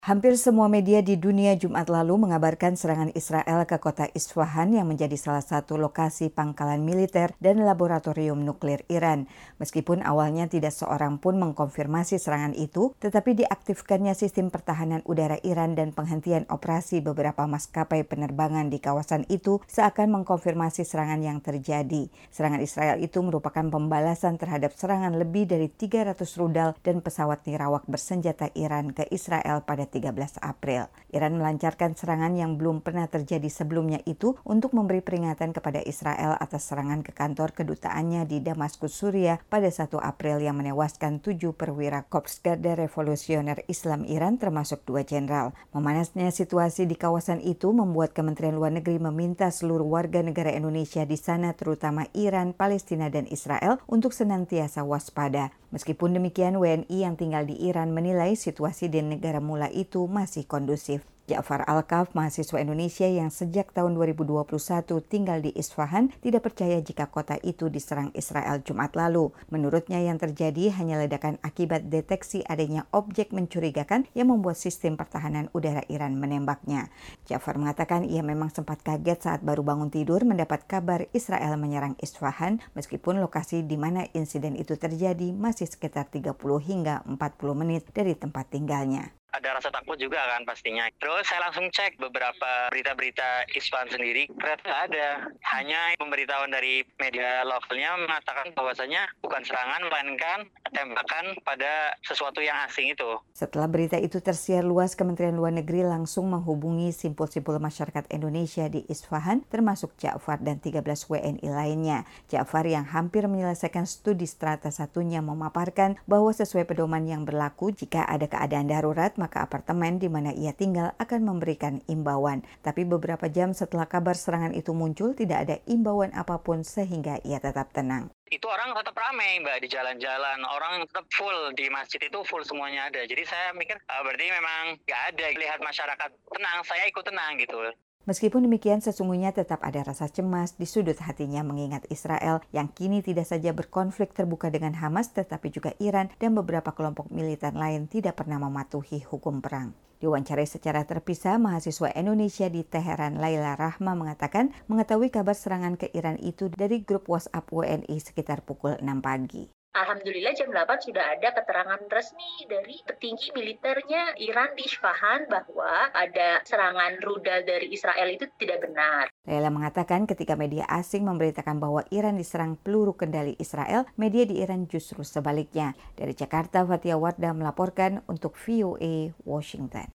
Hampir semua media di dunia Jumat lalu mengabarkan serangan Israel ke kota Isfahan yang menjadi salah satu lokasi pangkalan militer dan laboratorium nuklir Iran. Meskipun awalnya tidak seorang pun mengkonfirmasi serangan itu, tetapi diaktifkannya sistem pertahanan udara Iran dan penghentian operasi beberapa maskapai penerbangan di kawasan itu seakan mengkonfirmasi serangan yang terjadi. Serangan Israel itu merupakan pembalasan terhadap serangan lebih dari 300 rudal dan pesawat nirawak bersenjata Iran ke Israel pada 13 April. Iran melancarkan serangan yang belum pernah terjadi sebelumnya itu untuk memberi peringatan kepada Israel atas serangan ke kantor kedutaannya di Damaskus, Suriah pada 1 April yang menewaskan 7 perwira Korps Garda Revolusioner Islam Iran termasuk 2 jenderal. Memanasnya situasi di kawasan itu membuat Kementerian Luar Negeri meminta seluruh warga negara Indonesia di sana terutama Iran, Palestina, dan Israel untuk senantiasa waspada. Meskipun demikian, WNI yang tinggal di Iran menilai situasi di negara mula itu masih kondusif. Ja'far Al-Kaf, mahasiswa Indonesia yang sejak tahun 2021 tinggal di Isfahan, tidak percaya jika kota itu diserang Israel Jumat lalu. Menurutnya yang terjadi hanya ledakan akibat deteksi adanya objek mencurigakan yang membuat sistem pertahanan udara Iran menembaknya. Ja'far mengatakan ia memang sempat kaget saat baru bangun tidur mendapat kabar Israel menyerang Isfahan, meskipun lokasi di mana insiden itu terjadi masih sekitar 30 hingga 40 menit dari tempat tinggalnya. Ada rasa takut juga kan pastinya. Terus saya langsung cek beberapa berita-berita Isfahan sendiri, ternyata ada. Hanya pemberitahuan dari media lokalnya mengatakan bahwasanya bukan serangan, melainkan tembakan pada sesuatu yang asing itu. Setelah berita itu tersiar luas, Kementerian Luar Negeri langsung menghubungi simpul-simpul masyarakat Indonesia di Isfahan, termasuk Ja'far dan 13 WNI lainnya. Ja'far yang hampir menyelesaikan studi strata satunya memaparkan bahwa sesuai pedoman yang berlaku, jika ada keadaan darurat, maka apartemen di mana ia tinggal akan memberikan imbauan. Tapi beberapa jam setelah kabar serangan itu muncul, tidak ada imbauan apapun sehingga ia tetap tenang. Itu orang tetap ramai, Mbak, di jalan-jalan. Orang tetap full, di masjid itu full semuanya ada. Jadi saya mikir, berarti memang nggak ada. Lihat masyarakat tenang, saya ikut tenang gitu. Meskipun demikian, sesungguhnya tetap ada rasa cemas di sudut hatinya mengingat Israel yang kini tidak saja berkonflik terbuka dengan Hamas, tetapi juga Iran dan beberapa kelompok militer lain tidak pernah mematuhi hukum perang. Diwawancarai secara terpisah, mahasiswa Indonesia di Teheran, Laila Rahma mengatakan mengetahui kabar serangan ke Iran itu dari grup WhatsApp WNI sekitar pukul 6 pagi. Alhamdulillah jam 8 sudah ada keterangan resmi dari petinggi militernya Iran di Isfahan bahwa ada serangan rudal dari Israel itu tidak benar. Laila mengatakan ketika media asing memberitakan bahwa Iran diserang peluru kendali Israel, media di Iran justru sebaliknya. Dari Jakarta, Fathia Wardah melaporkan untuk VOA Washington.